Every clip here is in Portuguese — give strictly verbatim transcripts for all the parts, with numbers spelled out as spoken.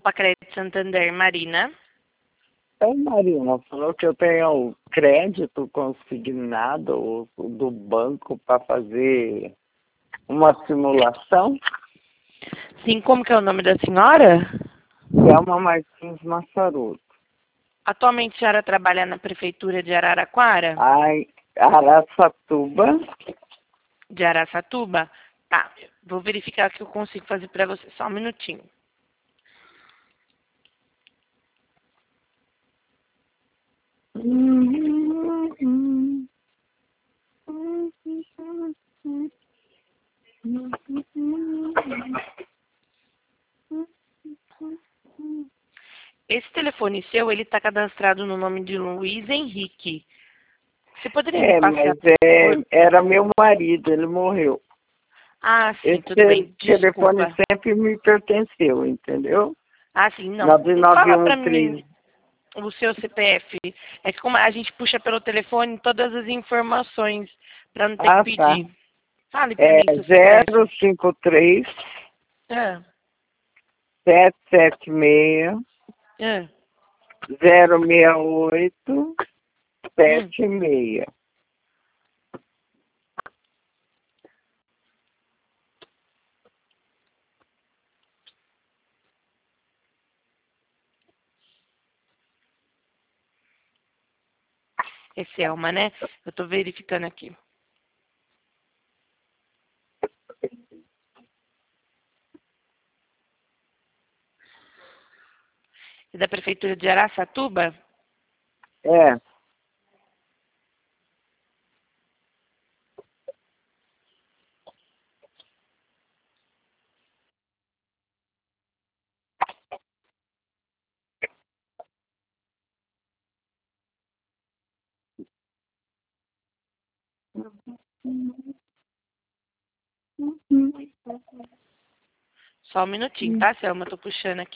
Copa Crédito Santander, Marina. Oi, Marina, falou que eu tenho crédito consignado do banco para fazer uma simulação. Sim, como que é o nome da senhora? Thelma Martins Massaroto. Atualmente a senhora trabalha na Prefeitura de Araraquara? Ai, Araçatuba. De Araçatuba? Tá, vou verificar o que eu consigo fazer para você. Só um minutinho. Esse telefone seu, ele está cadastrado no nome de Luiz Henrique. Você poderia me É, passar? mas é, era meu marido, ele morreu. Ah, sim, Esse tudo bem, telefone desculpa. sempre me pertenceu, entendeu? Ah, sim, não. nove nove Fala um para três. mim o seu C P F. É que como a gente puxa pelo telefone todas as informações para não ter Ah, que tá. pedir. Fale para É mim seu C P F. zero cinco três Ah, sete sete seis ah, zero seis oito hum. sete seis. É Selma, né? Eu estou verificando aqui. É da Prefeitura de Araçatuba? É. Só um minutinho, tá, Selma? Eu tô puxando aqui.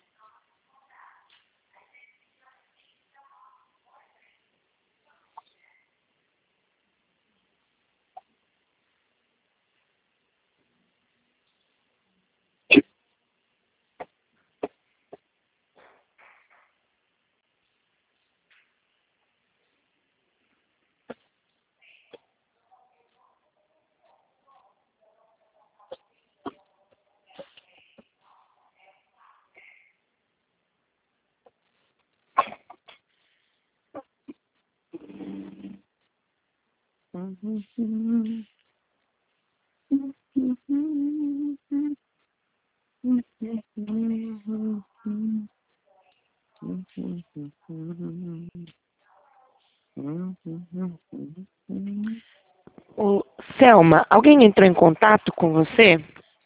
Ô, Selma, alguém entrou em contato com você?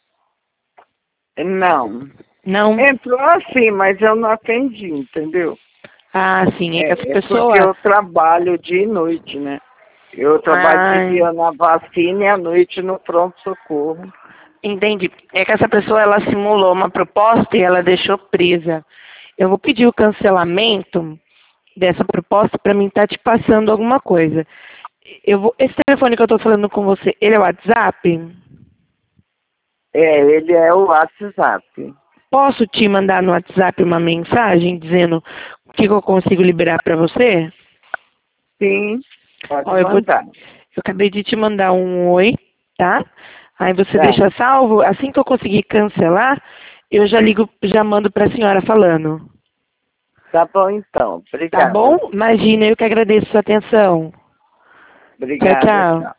Não. Não? Entrou assim, mas eu não atendi, entendeu? Ah, sim, é que essa É, é porque pessoa... eu trabalho dia e noite, né? Eu trabalho de Ah, dia na vacina e à noite no pronto-socorro. entendi. É que essa pessoa, ela simulou uma proposta e ela deixou presa. Eu vou pedir o cancelamento dessa proposta para mim estar te passando alguma coisa. Eu vou... Esse telefone que eu estou falando com você, ele é o WhatsApp? É, ele é o WhatsApp. Posso te mandar no WhatsApp uma mensagem dizendo o que eu consigo liberar para você? Sim, pode Ó, eu vou... mandar. Eu acabei de te mandar um oi, tá? Aí você Tá, deixa salvo. Assim que eu conseguir cancelar, eu já ligo, já mando para a senhora falando. tá bom então. Tá Obrigada. bom? Imagina, eu que agradeço a sua atenção. Tchau, Obrigada, tchau. tchau.